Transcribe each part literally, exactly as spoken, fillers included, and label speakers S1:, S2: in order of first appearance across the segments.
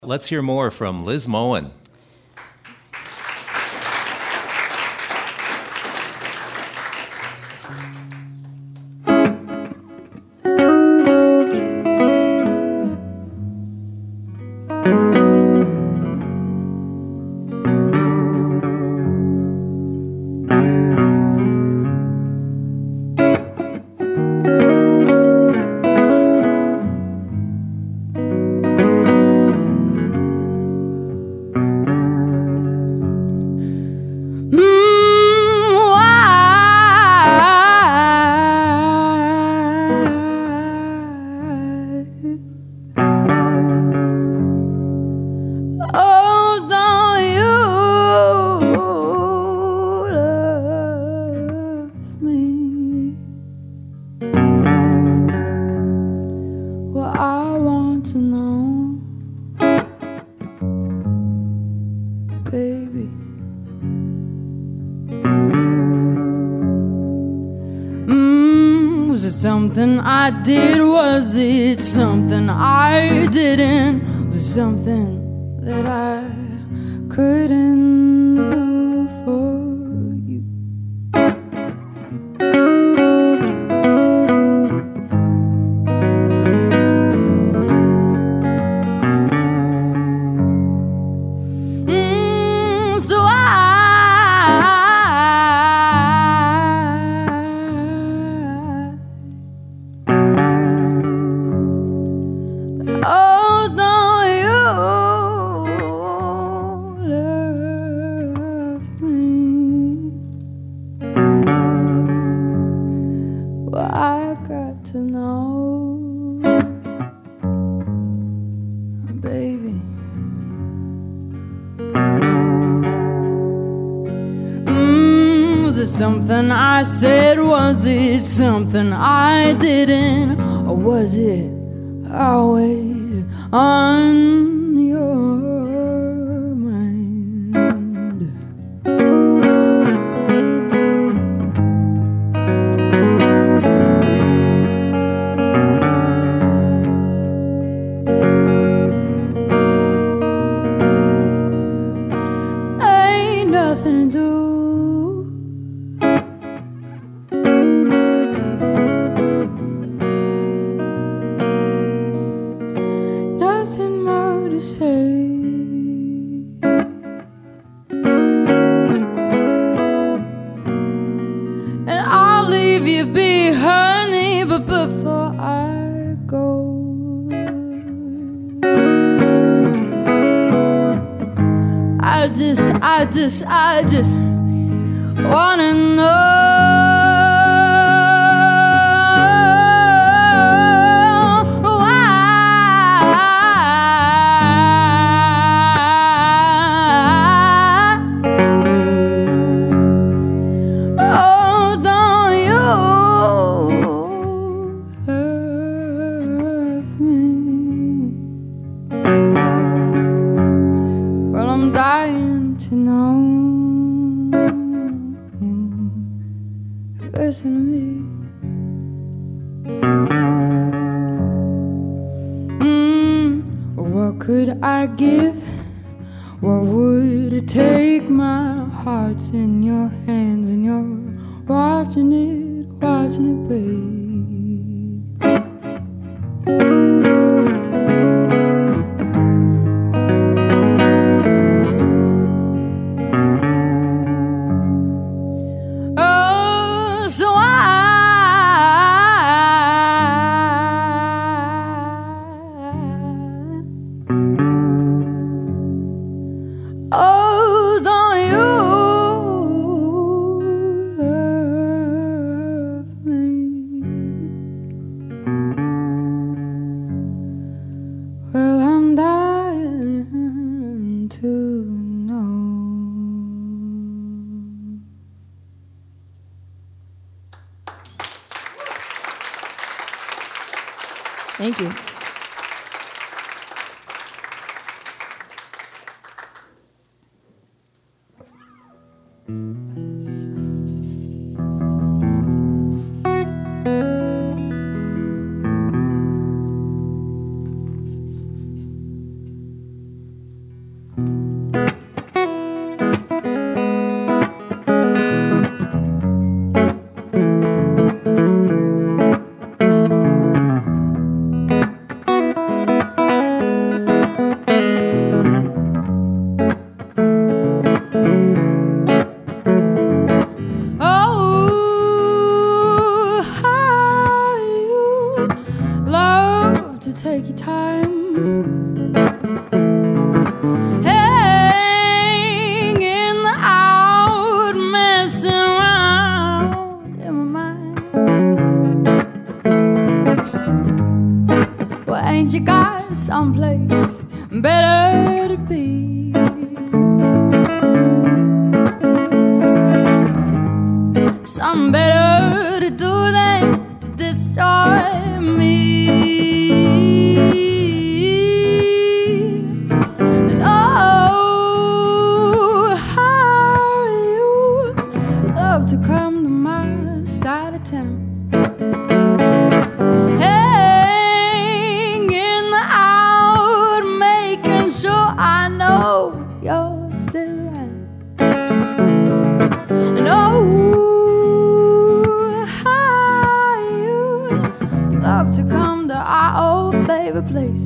S1: Let's hear more from Liz Moen.
S2: Something I did, was it something I didn't? Was it something that I couldn't do for you? Mm, so I something I said, was it something I didn't? Or was it always on your mind? Ain't nothing to do. I just, I just wanna know listen to me. Mm, what could I give? What would it take? My heart's in your hands and you're watching it, watching it, babe. Thank you. better to be. Something better to do than to destroy me. And oh, how you love to come to my side of town. Hanging out, making sure I know you're still around. And oh, love to come to our old favorite place,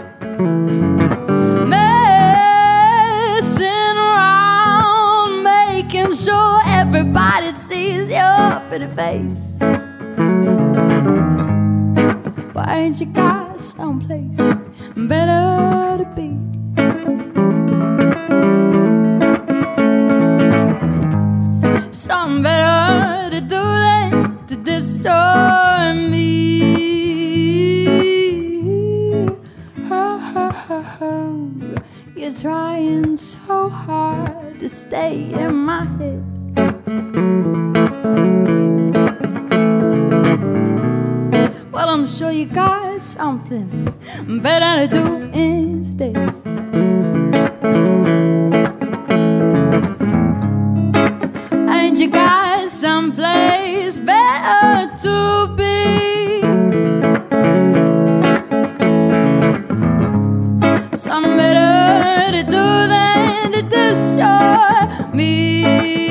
S2: messing around, making sure everybody sees your pretty face. Why ain't you got someplace better to be? Something better to do than to destroy me. You're trying so hard to stay in my head. Well, I'm sure you got something better to do instead. Ain't you got someplace better to be? Something better to do than to destroy me.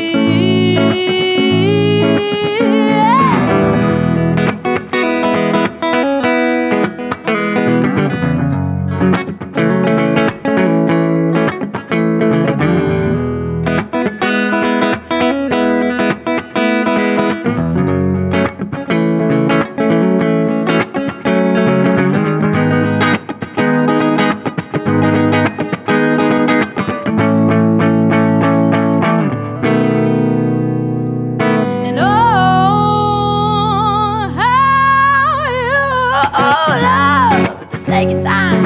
S2: Take your time.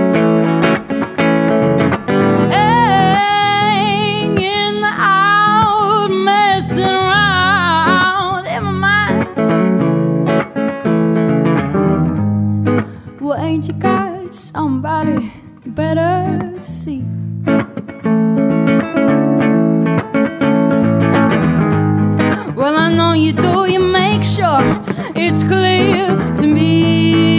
S2: Hanging out, messing around in my mind. Well, ain't you got somebody better to see? Well, I know you do. You make sure it's clear to me.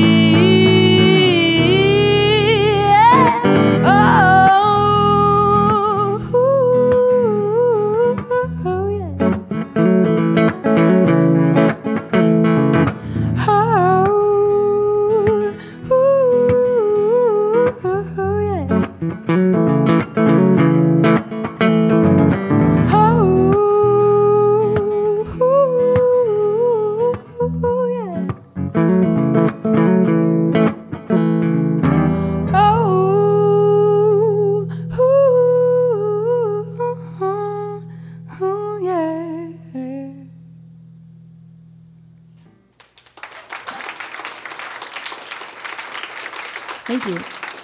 S2: Thank you.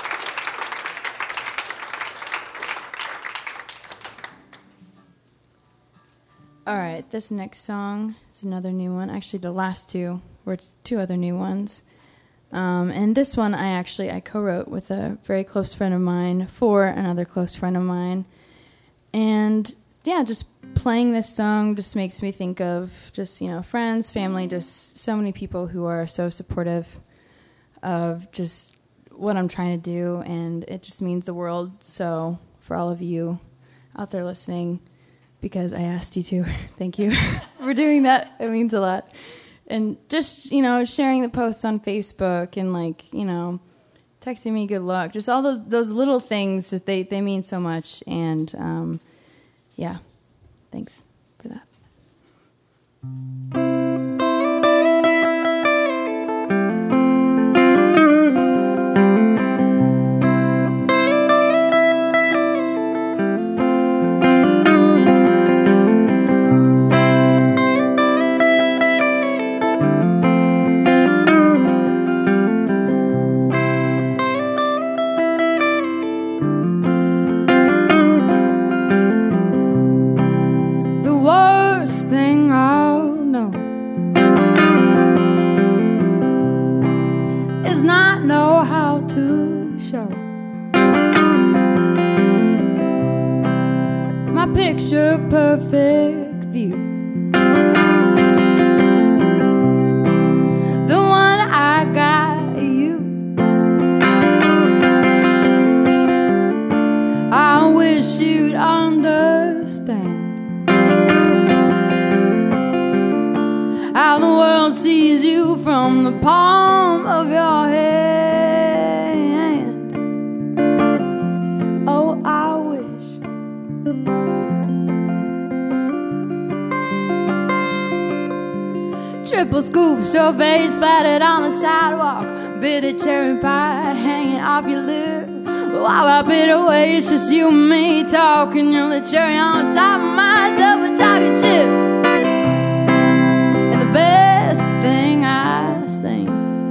S2: All right, this next song is another new one. Actually, the last two were two other new ones. Um, and this one I actually I co-wrote with a very close friend of mine for another close friend of mine. And yeah, just playing this song just makes me think of just, you know, friends, family, just so many people who are so supportive of just what I'm trying to do, and it just means the world. So for all of you out there listening, because I asked you to, thank you for doing that. It means a lot. And just, you know, sharing the posts on Facebook and, like, you know, texting me good luck. Just all those those little things, just they, they mean so much. And, um, yeah, thanks for that. picture perfect view. The one I got you. I wish you'd understand how the world sees you from the palm of your hand. Oh, I wish triple scoops of face splattered on the sidewalk, bitter cherry pie hanging off your lip. While I bit away, it's just you and me talking. You're the cherry on top of my double chocolate chip. And the best thing I sing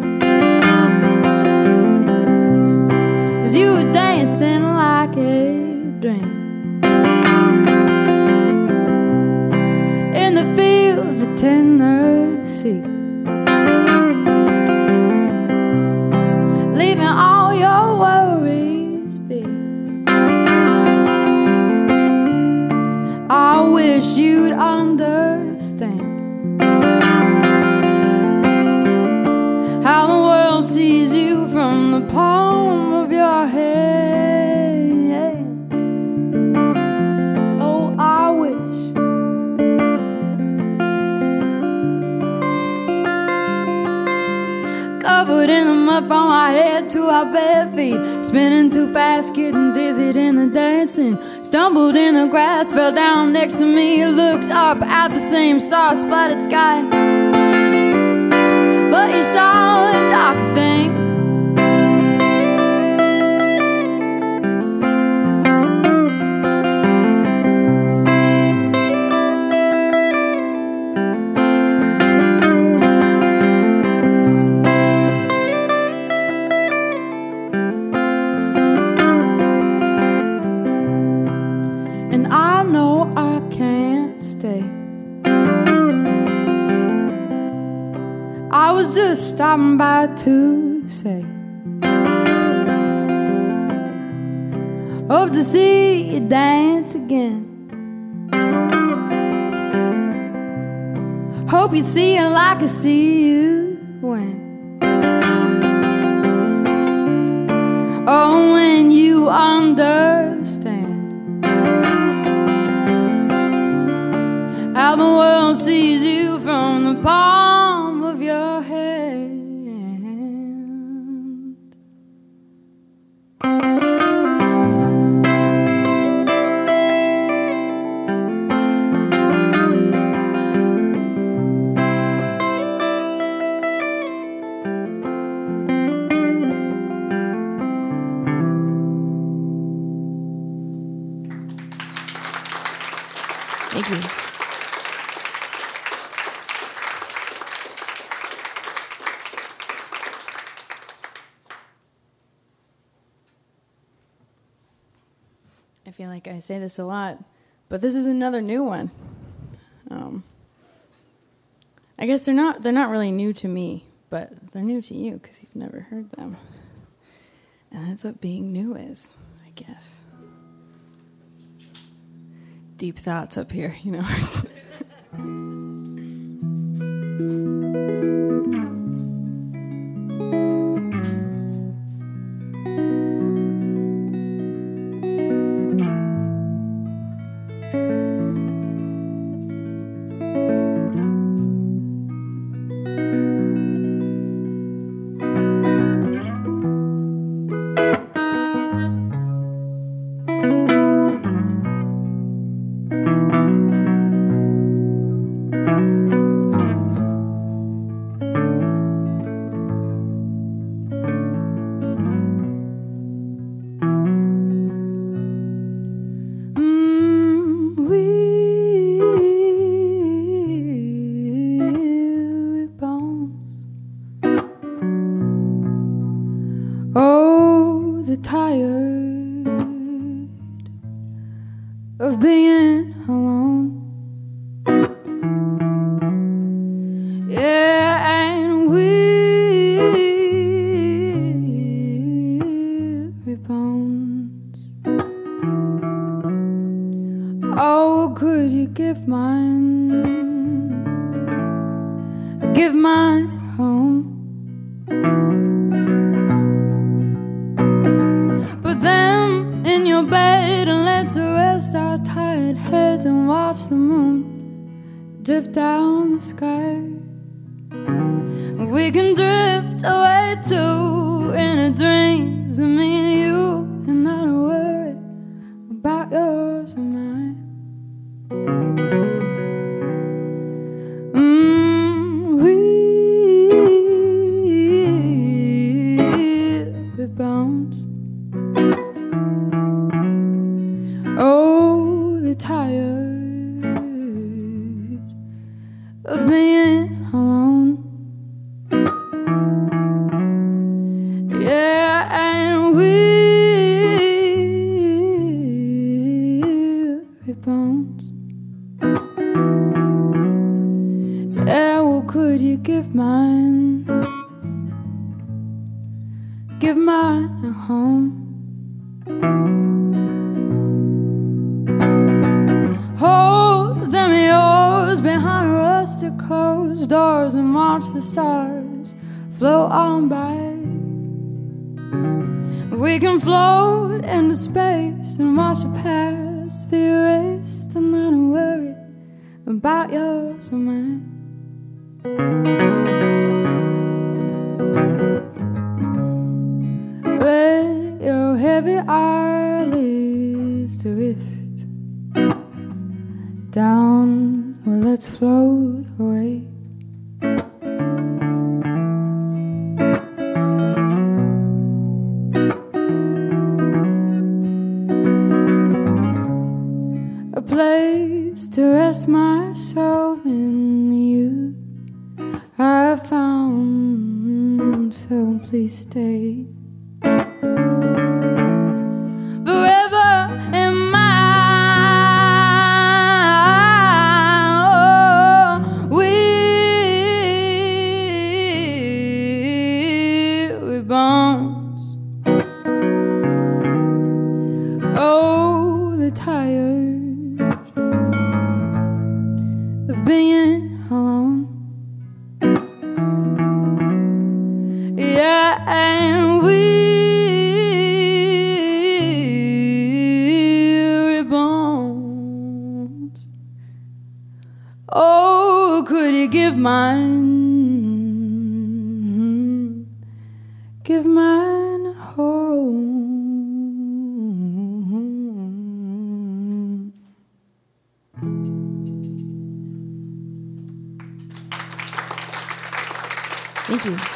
S2: was you were dancing like a dream in the fields of Tennessee, leaving all your worries be. I wish you'd understand how the world sees you from the palm of your hand. Oh, I wish covered in the mud from our head to our bare feet, spinning too fast, getting dizzy in the dancing. Stumbled in the grass, fell down next to me, looked up at the same star-spotted sky, but you saw a darker thing. And I know I can't stay. I was just stopping by to say, hope to see you dance again. Hope you see it like I see you when. Oh, when you understand how the world sees you from the palm of your hand. Thank you. I feel like I say this a lot, but this is another new one. Um, I guess they're not they're not really new to me, but they're new to you because you've never heard them. And that's what being new is, I guess. Deep thoughts up here, you know. Tired of being alone. Yeah, and weary bones. Oh, could you give mine, give mine home? Put them in your bed and let's rest our tired heads and watch the moon drift down the sky. We can drift away to inner dreams, and me and you, and not worry about yours and mine. Mm, we'll be bound. Oh, the tired of being alone. Yeah, and weary bones. Yeah, well, could you give mine, give mine a home? Hold them yours behind rustic closed doors and watch the stars float on by. We can float into space and watch the past be erased and not worry about yours or mine. Let your heavy eyelids drift down, well, let's float away. A place to rest my soul in you I found, so please stay. Give mine, give mine a home. Thank you.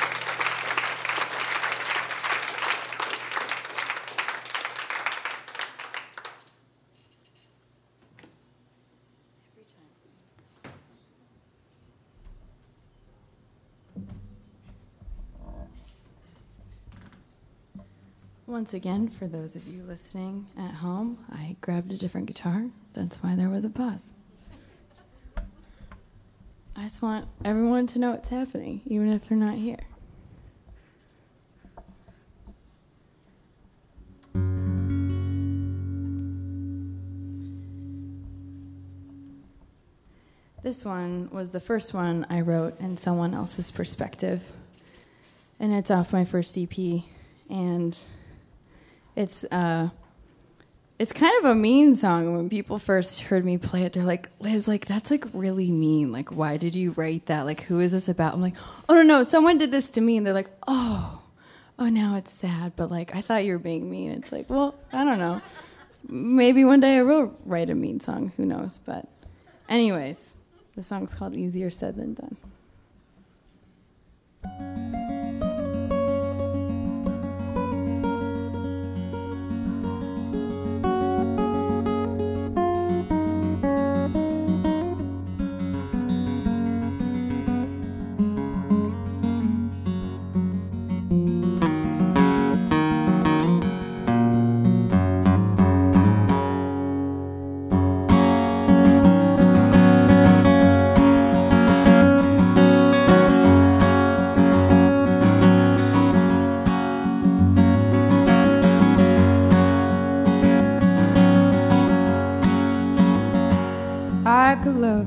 S2: Once again, for those of you listening at home, I grabbed a different guitar. That's why there was a pause. I just want everyone to know what's happening, even if they're not here. This one was the first one I wrote in someone else's perspective. And it's off my first E P. And It's uh, it's kind of a mean song. When people first heard me play it, they're like, Liz, like, that's, like, really mean. Like, why did you write that? Like, who is this about? I'm like, oh, no, no, someone did this to me. And they're like, oh, oh, now it's sad. But, like, I thought you were being mean. It's like, well, I don't know. Maybe one day I will write a mean song. Who knows? But anyways, the song's called Easier Said Than Done. I could love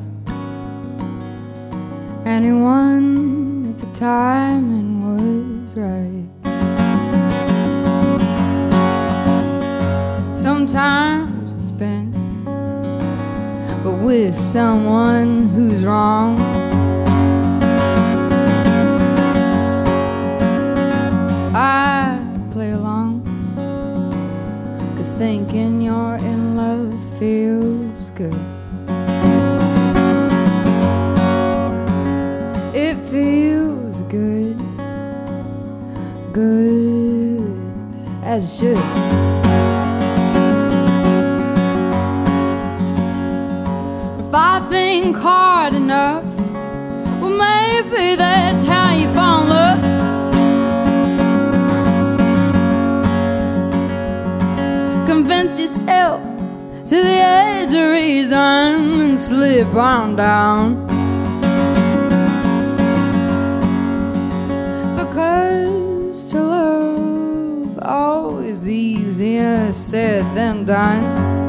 S2: anyone if the timing was right. Sometimes it's been, but with someone who's wrong. I play along, 'cause thinking you're in love feels good. It feels good, good as it should. If I think hard enough, well, maybe that's how you fall in love. Convince yourself to the edge of reason and slip on down. Because to love always easier said than done.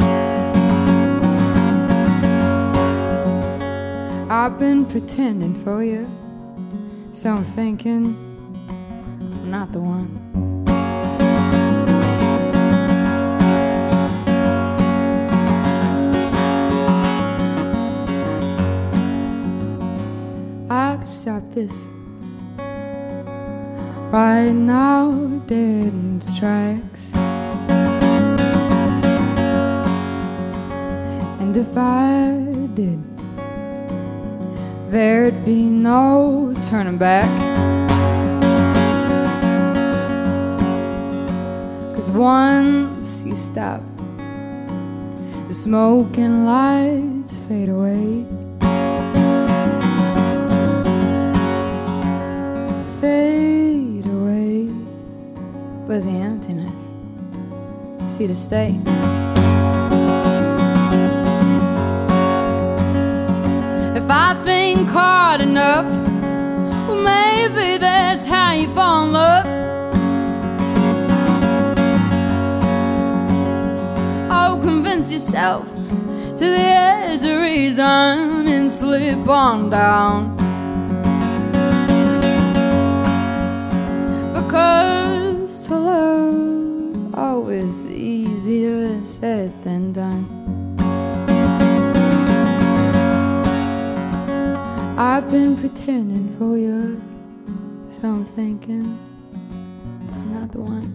S2: I've been pretending for you, so I'm thinking I'm not the one. I could stop this right now, dead in its tracks. And if I did, there'd be no turning back. 'Cause once you stop, the smoke and lights fade away. Fade away, but the emptiness is here to stay. If I think hard enough, well, maybe that's how you fall in love. Oh, convince yourself to the edge of reason and slip on down. Because to love always easier said than done. I've been pretending for you, so I'm thinking I'm not the one.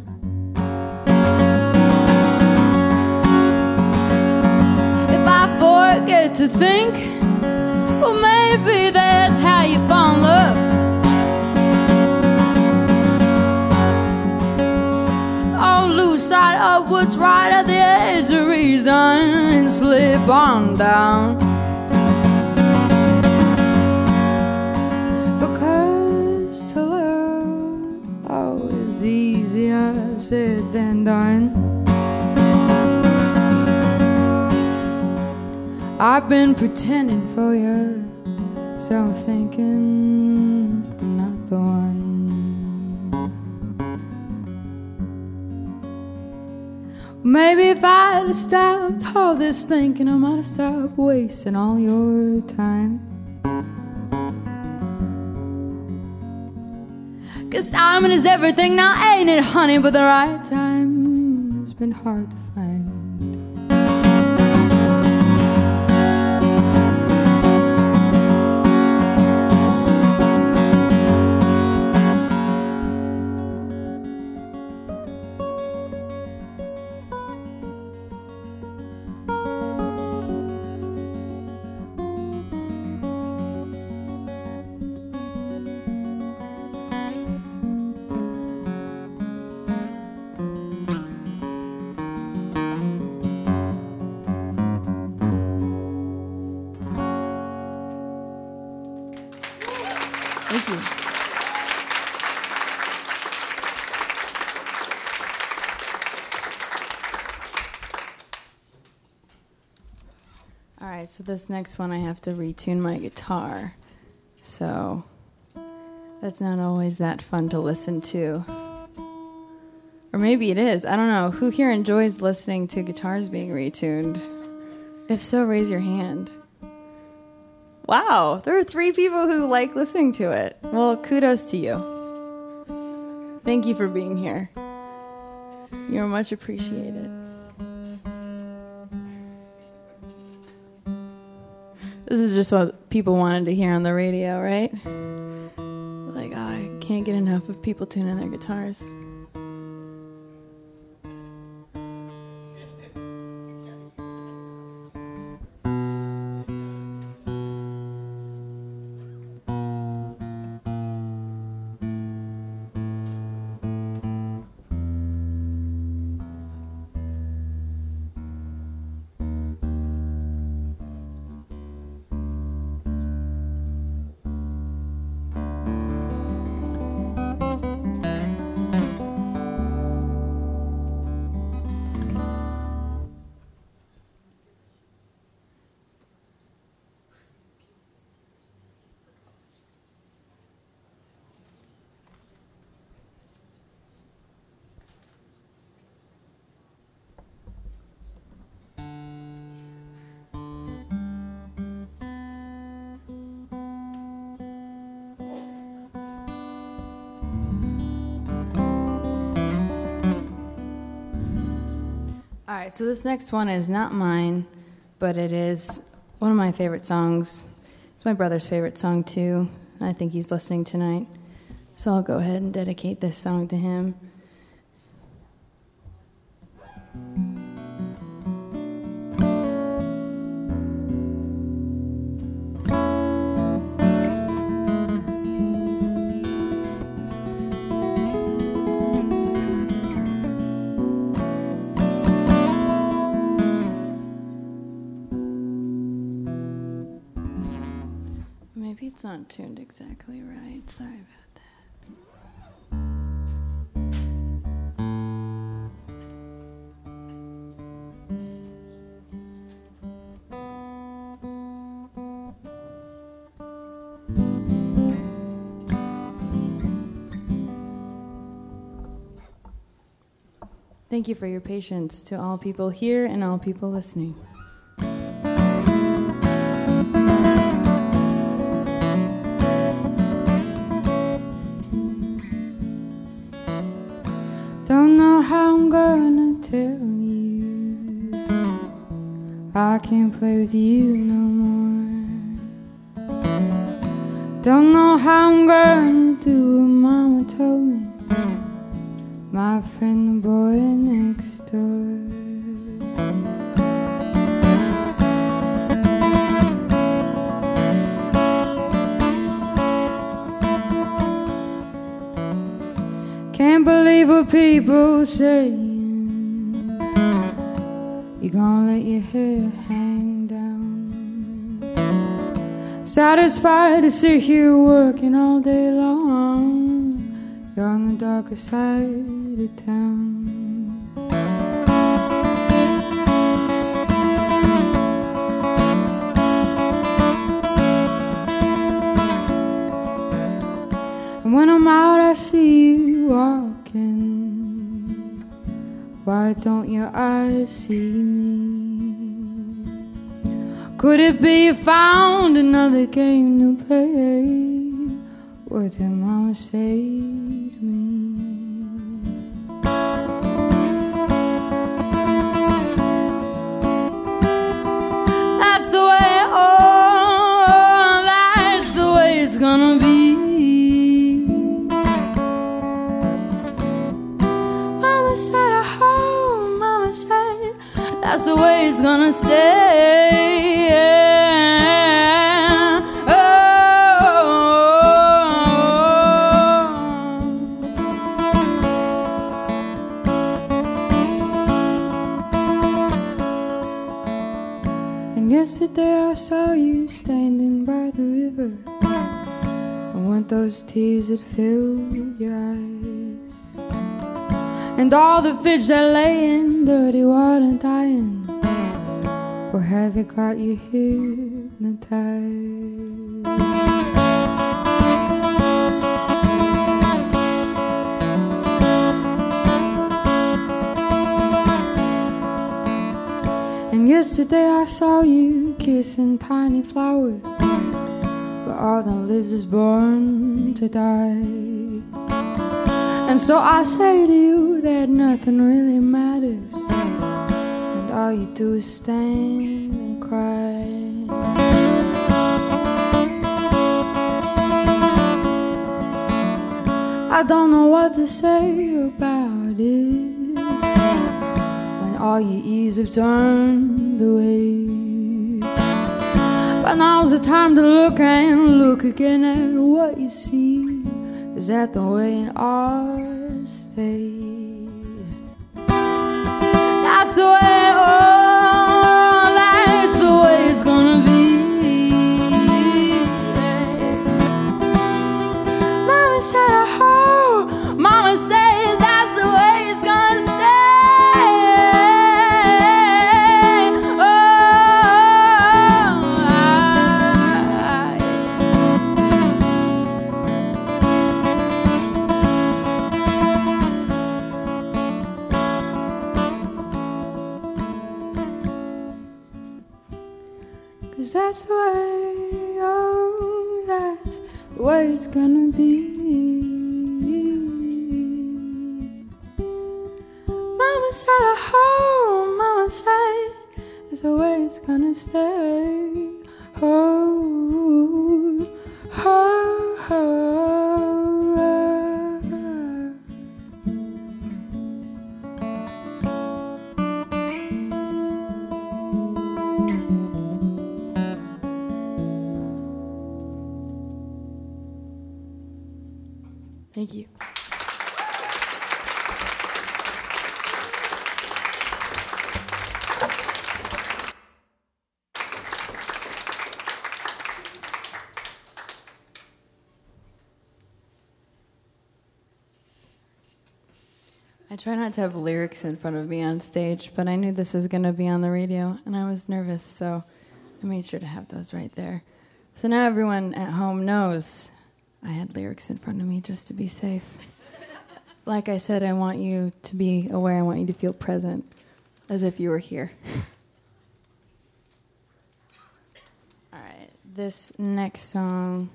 S2: If I forget to think, well, maybe that's how you fall in love. Oh, lose sight of what's right at the edge of reason and slip on down. Easier said than done. I've been pretending for you, so I'm thinking I'm not the one. Maybe if I'd have stopped all this thinking, I might have stopped wasting all your time. 'Cause timing is everything now, ain't it, honey? But the right time has been hard to find. Thank you. All right, so this next one I have to retune my guitar. So that's not always that fun to listen to. Or maybe it is. I don't know. Who here enjoys listening to guitars being retuned? If so, raise your hand. Wow, there are three people who like listening to it. Well, kudos to you. Thank you for being here. You're much appreciated. This is just what people wanted to hear on the radio, right? Like, oh, I can't get enough of people tuning their guitars. All right, so this next one is not mine, but it is one of my favorite songs. It's my brother's favorite song, too. I think he's listening tonight. So I'll go ahead and dedicate this song to him. Maybe it's not tuned exactly right. Sorry about that. Thank you for your patience to all people here and all people listening. Don't know how I'm gonna tell you I can't play with you no more. Don't know how I'm gonna do what Mama told me, my friend the boy next door. Can't believe what people saying. You're gonna let your hair hang down. Satisfied to sit here working all day long. You're on the darker side of town. And when I'm out I see you walking. Why don't your eyes see me? Could it be you found another game to play? What did Mama say to me? That's the way, oh, that's the way it's gonna be. That's the way it's gonna stay. Oh, and yesterday I saw you standing by the river. I want those tears that filled your eyes. And all the fish that lay in dirty water dying. Or had they got you hypnotized? And yesterday I saw you kissing tiny flowers, but all that lives is born to die. And so I say to you that nothing really matters, and all you do is stand and cry. I don't know what to say about it when all your ears have turned away. But now's the time to look and look again at what you see. Is that the way in our state? That's the way, oh, that's the way it's gonna be. Yeah. Mama said, oh, Mama said that's the way it's gonna stay. Oh, I, Cause that's the way, oh, that's the way it's gonna be. Mama said, oh, Mama said that's the way it's gonna stay. Oh, oh, oh. Thank you. I try not to have lyrics in front of me on stage, but I knew this was going to be on the radio, and I was nervous, so I made sure to have those right there. So now everyone at home knows I had lyrics in front of me just to be safe. Like I said, I want you to be aware. I want you to feel present, as if you were here. All right, this next song,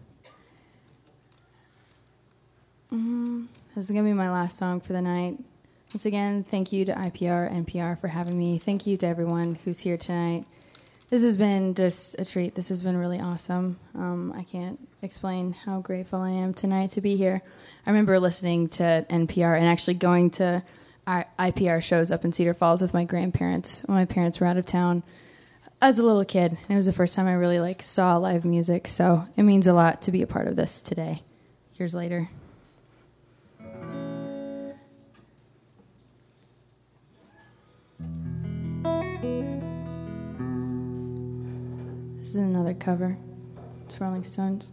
S2: mm, this is going to be my last song for the night. Once again, thank you to I P R, N P R for having me. Thank you to everyone who's here tonight. This has been just a treat. This has been really awesome. Um, I can't explain how grateful I am tonight to be here. I remember listening to N P R and actually going to I P R shows up in Cedar Falls with my grandparents when my parents were out of town as a little kid. And it was the first time I really like saw live music, so it means a lot to be a part of this today, years later. This is another cover. It's Rolling Stones.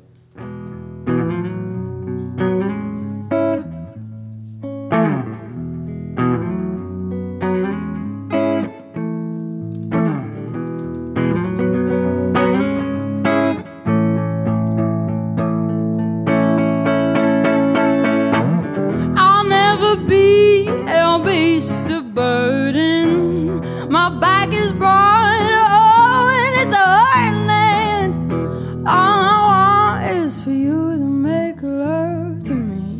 S2: I'll never be a beast of burden. My back is broad. All I want is for you to make love to me.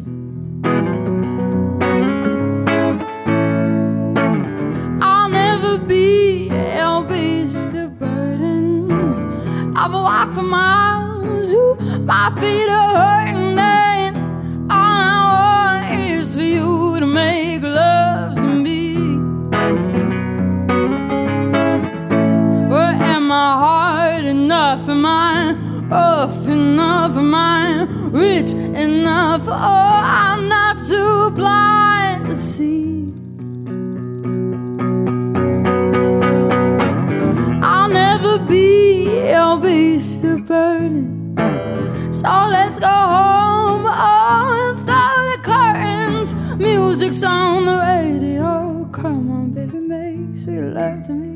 S2: I'll never be a beast of burden. I've walked for miles, ooh, my feet are hurting, and all I want is for you to make love to me. Well, am I hard enough? Am I rough enough? Am I rich enough? Oh, I'm not too blind to see. I'll never be a beast of burden. So let's go home, oh, and throw the curtains. Music's on the radio. Come on, baby, make sweet love to me.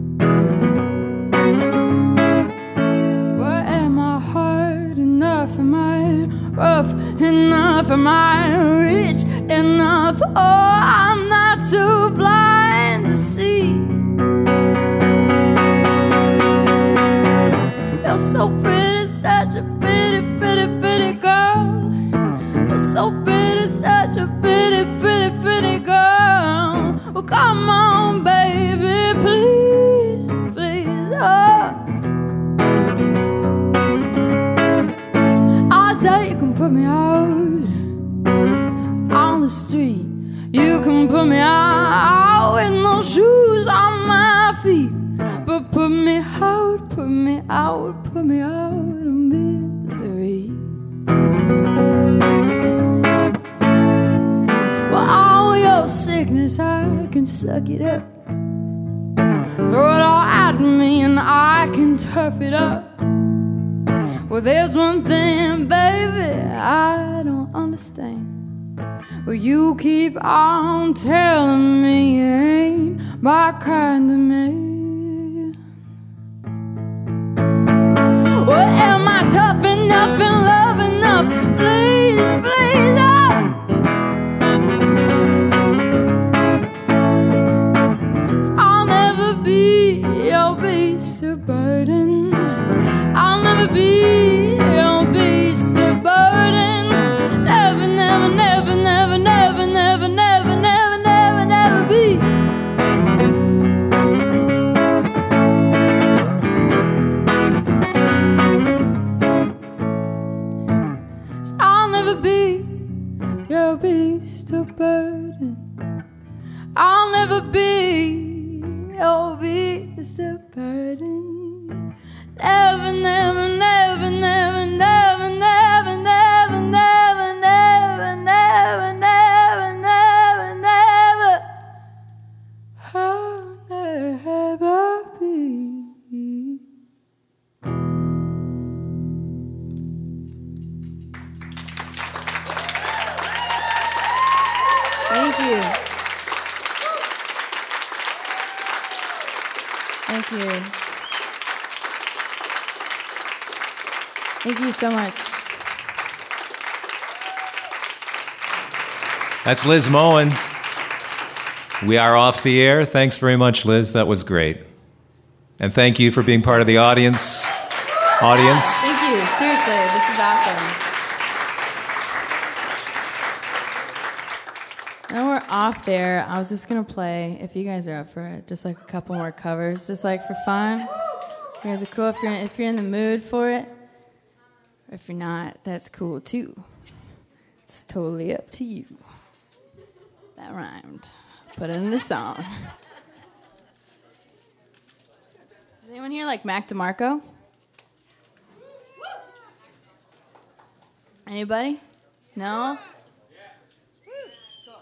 S2: Am I rough enough? Am I rich enough? Oh, I'm not too blind to see. out, put me out of misery. Well, all your sickness, I can suck it up. Throw it all at me and I can tough it up. Well, there's one thing, baby, I don't understand. Well, you keep on telling me you ain't my kind of man. Well, am I tough enough and love enough? Please, please, oh. I'll never be your beast of burden. I'll never be your beast of burden. Never, never, never, never, never, never, never, never, never, never be. I'll never be your beast of burden. I'll never be your beast of burden. Never, never, never, never, never, never, never, never, never, never, never, never, never, I'll never be.
S3: Thank you. Thank you. Thank you so much.
S1: That's Liz Moen. We are off the air. Thanks very much, Liz. That was great. And thank you for being part of the audience. Audience.
S3: Thank you. Seriously, this is awesome. Now we're off there. I was just going to play, if you guys are up for it, just like a couple more covers, just like for fun. You guys are cool if you're, if you're in the mood for it. If you're not, that's cool too. It's totally up to you. That rhymed. Put it in the song. Does anyone here like Mac DeMarco? Anybody? No? Cool.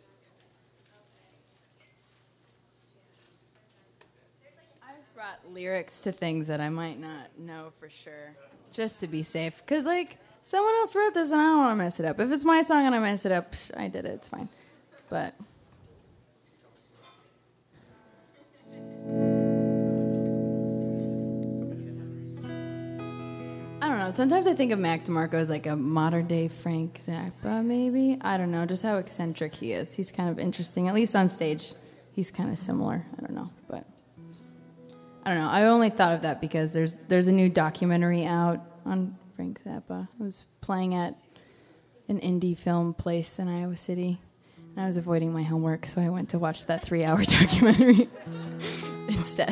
S3: I just brought lyrics to things that I might not know for sure. Just to be safe. Because, like, someone else wrote this and I don't want to mess it up. If it's my song and I mess it up, psh, I did it. It's fine. But I don't know. Sometimes I think of Mac DeMarco as like a modern-day Frank Zappa, maybe. I don't know. Just how eccentric he is. He's kind of interesting. At least on stage, he's kind of similar. I don't know. But I don't know. I only thought of that because there's there's a new documentary out on Frank Zappa. I was playing at an indie film place in Iowa City, and I was avoiding my homework, so I went to watch that three-hour documentary instead.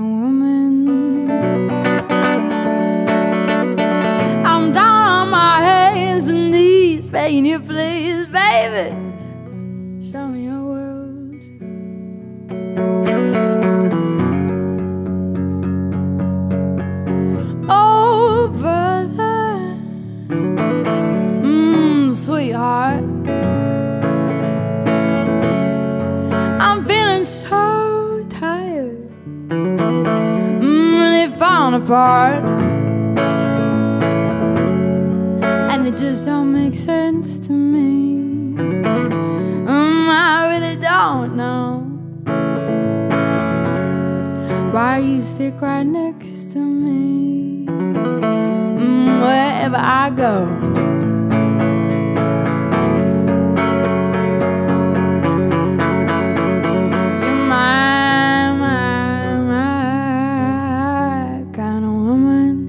S2: I'm down on my head.
S3: in your place, baby. Show me your world. Oh, brother, mmm, sweetheart, I'm feeling so tired, mmm, really falling apart, and it just don't make sense to me. Mm, I really don't know why you sit right next to me, mm, wherever I go. So my, my, my kind of woman,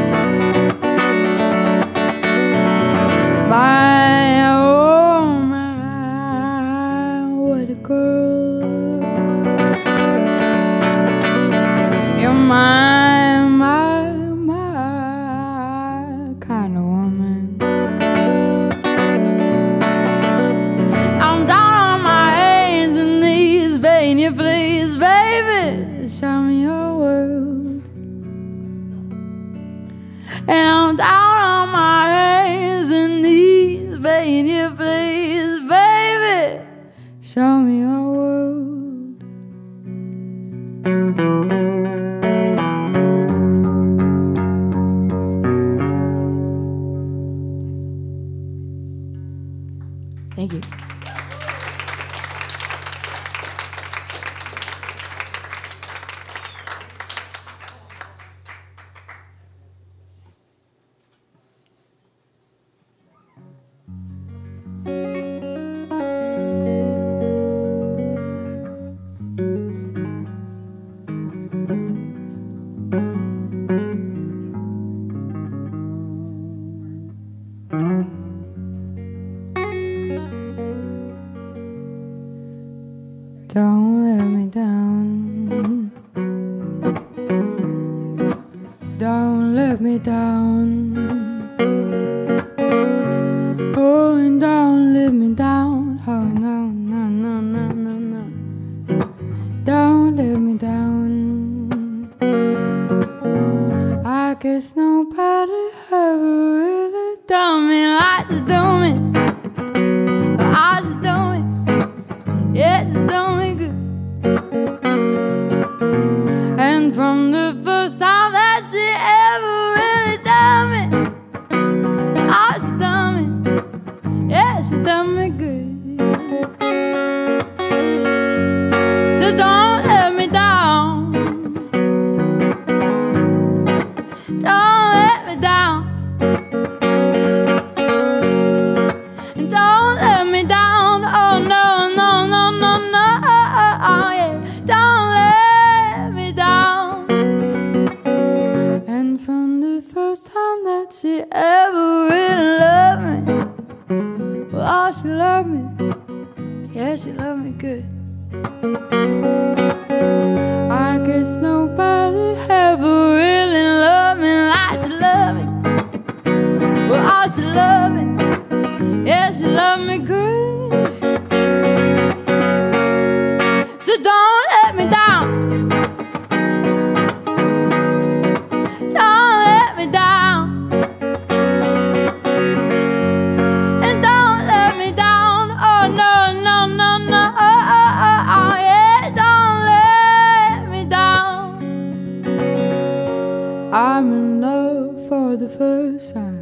S3: my, oh my, what a girl. You're my, my, my kind of woman. I'm down on my hands and knees, begging you please, baby, show me your world. And I'm down on my hands and knees, begging you please, baby, show me your world. Thank you. Don't let me down. Don't let me down. Oh, and don't let me down. Oh, no, no, no, no, no, no. Don't let me down. I guess nobody ever really done me like you do me. But I should do me. Yes, you done me good. And from the first time that she ever really done me, oh, she done me. Yes, she done me good. So don't let me down. Don't let me down. And don't let me down. Oh no, no, no, no, no. Oh, yeah. Don't let me down. And from the first time that she ever really loved me, well, oh, she loved me. Yeah, she loved me good. I guess nobody ever really loved me like she loved me. Well, oh, she loved me. Yeah, she loved me good. So don't let me down. Don't let me down. And don't let me down. Oh no, no, no, no. Oh, oh, oh, oh, yeah. Don't let me down. I'm in love for the first time.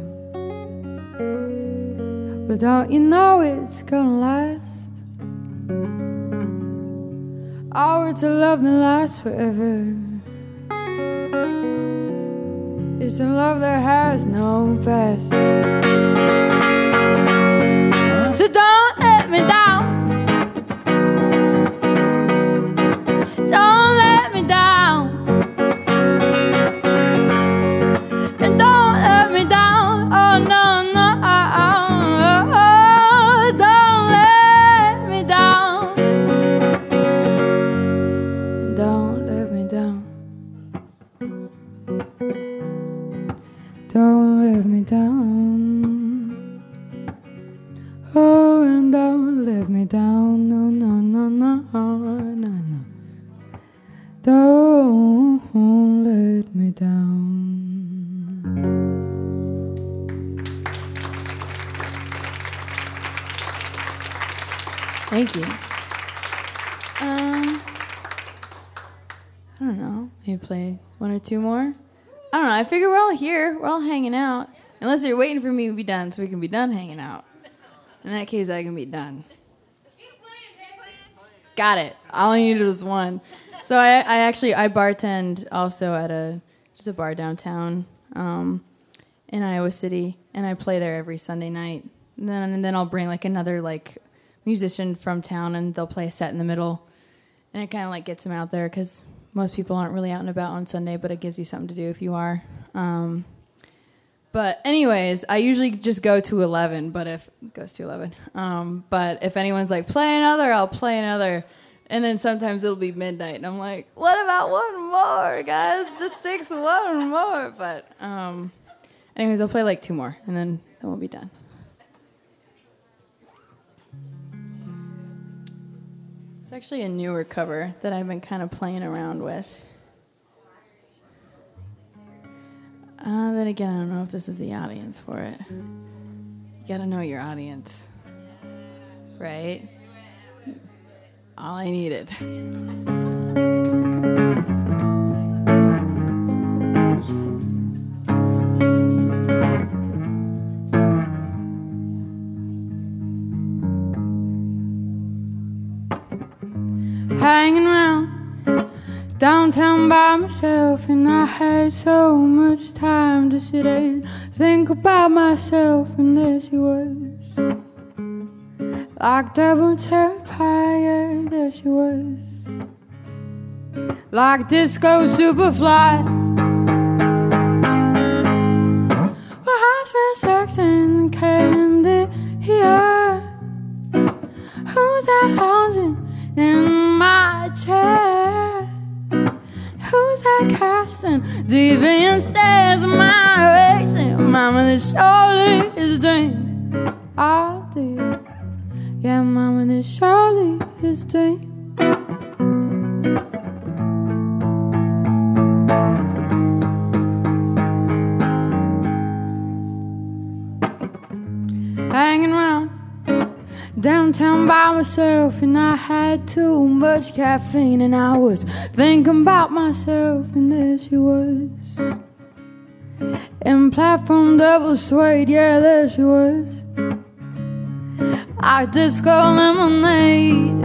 S3: But don't you know it's gonna last? Oh, it's a love that lasts forever. It's a love that has no past. So don't let me down. Don't let me down. And don't let me down. Oh no, no, oh, oh, oh. Don't let me down. Don't let me down. Don't let me down.
S2: let me down, no, no, no, no, no, no. Don't let me down. Thank you. Um, I don't know. Maybe play one or two more. I don't know. I figure we're all here. We're all hanging out. Unless you're waiting for me to be done so we can be done hanging out. In that case, I can be done. Got it. All I needed was one. So I, I actually, I bartend also at a, just a bar downtown um, in Iowa City. And I play there every Sunday night. And then, and then I'll bring like another like musician from town and they'll play a set in the middle. And it kind of like gets them out there because most people aren't really out and about on Sunday, but it gives you something to do if you are. Um, but anyways, I usually just go to eleven, but if it goes to eleven. Um, but if anyone's like, play another, I'll play another. And then sometimes it'll be midnight and I'm like, what about one more, guys? Just takes one more. But um, anyways, I'll play like two more and then, then we'll be done. It's actually a newer cover that I've been kind of playing around with. Uh, then again, I don't know if this is the audience for it. You gotta know your audience, right? All I needed. Hanging around downtown by myself, and I had so much time to sit and think about myself, and there she was, like double cherry pie, yeah, there she was, like disco superfly. Well, I smell sex and candy here. Who's that lounging in my chair? Who's that casting deviant stares in my direction? Mama, this surely is a dream. I did. Yeah, mama, this surely is a dream. Hanging around downtown by myself, and I had too much caffeine, and I was thinking about myself, and there she was, in platform double suede, yeah, there she was, like disco lemonade.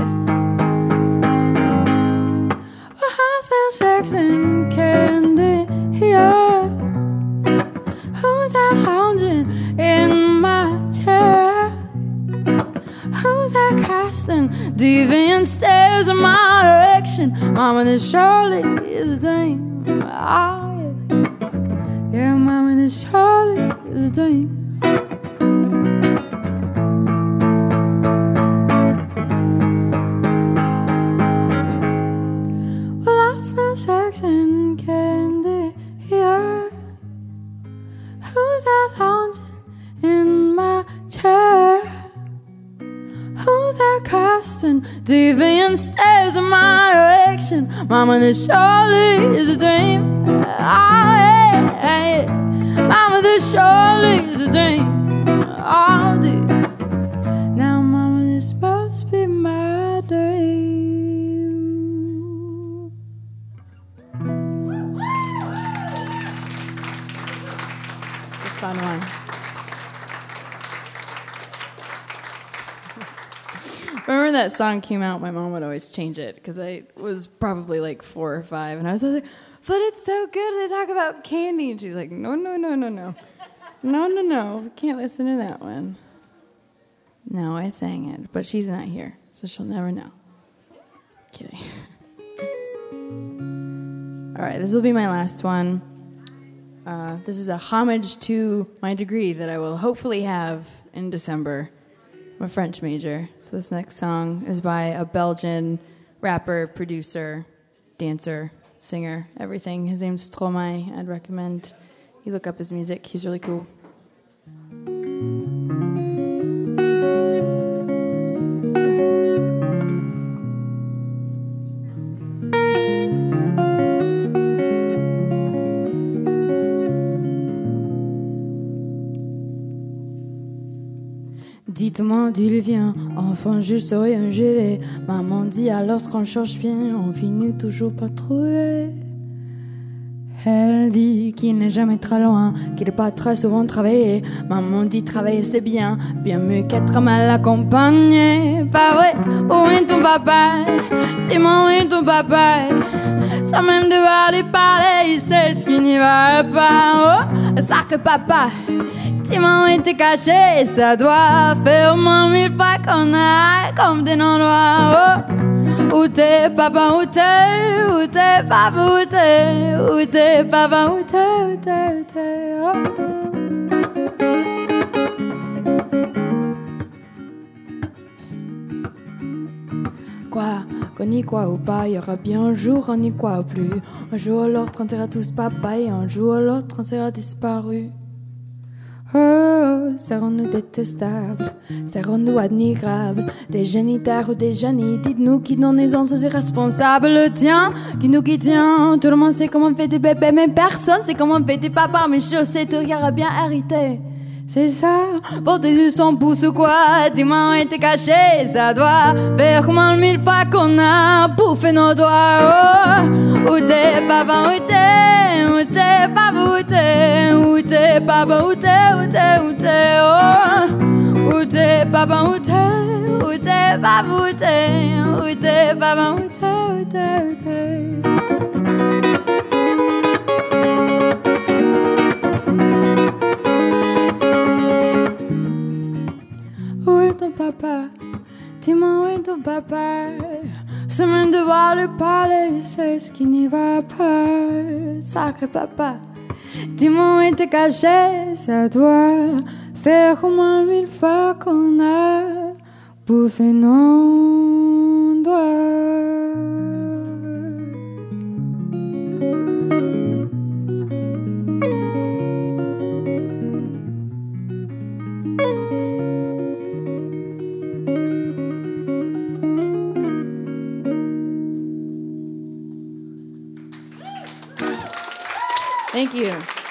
S2: Well, I smell sex and candy here. Who's that lounging in my chair? Who's that casting deviant stares in my direction? Mama, this surely is a dream. Oh, yeah. Yeah, mama, this surely is a dream. Well, I smell sex and candy here. Who's that lounging in my chair? Who's that casting deviant stares in my direction? Mama, this surely is a dream. Oh, yeah, yeah. Mama, this surely is a dream. Oh, dear. Now, mama, this must be my dream. It's a fun one. Remember when that song came out, my mom would always change it because I was probably like four or five, and I was like, but it's so good to talk about candy. And she's like, no, no, no, no, no. No, no, no. We can't listen to that one. No, I sang it, but she's not here, so she'll never know. Kidding. All right, this will be my last one. Uh, this is a homage to my degree that I will hopefully have in December. I'm a French major, so this next song is by a Belgian rapper, producer, dancer, singer, everything. His name's Stromae. I'd recommend you look up his music. He's really cool. Dites-moi d'où il vient, enfant je saurais un gilet. Maman dit alors qu'on cherche bien, on finit toujours par trouver. Elle dit qu'il n'est jamais très loin, qu'il n'est pas très souvent travaillé. Maman dit travailler c'est bien, bien mieux qu'être mal accompagné. Pas vrai, où est ton papa? Simon, où est ton papa? Sans même devoir lui parler, il sait ce qui n'y va pas. Oh, sacré papa, Simon était caché, ça doit faire au moins mille fois qu'on a comme des noms noirs. Oh, où t'es papa, où t'es, où t'es papa, où t'es, où t'es papa, où t'es, où t'es, où t'es, oh. Quoi, qu'on y croit ou pas, il y aura bien un jour, on n'y croit plus. Un jour ou l'autre, on sera tous papa et un jour ou l'autre, on sera disparu. Oh, serons-nous détestables, serons-nous admirables, des génitaires ou des génies, dites-nous qui dans les ondes sont irresponsables. Le tien, qui nous qui tient, tout le monde sait comment on fait des bébés, mais personne sait comment on fait des papas, mais chaussettes, tout y aura bien hérité. C'est ça, porter du son pouce ou quoi, dis-moi où était caché, ça doit faire comment mille fois qu'on a bouffé nos doigts. Oh, où t'es papa, où t'es, où t'es papa, où t'es, où t'es papa, où t'es, où t'es, où t'es, oh, où t'es papa, où t'es, où t'es papa, où t'es, où t'es papa, où t'es, où t'es, où t'es. Où est ton papa? Dis-moi où est ton papa? Sans même devoir lui parler, c'est ce qui n'y va pas. Sacré papa, dis-moi où était caché, ça doit faire au moins mille fois qu'on a bouffé nos doigts.
S3: Thank you.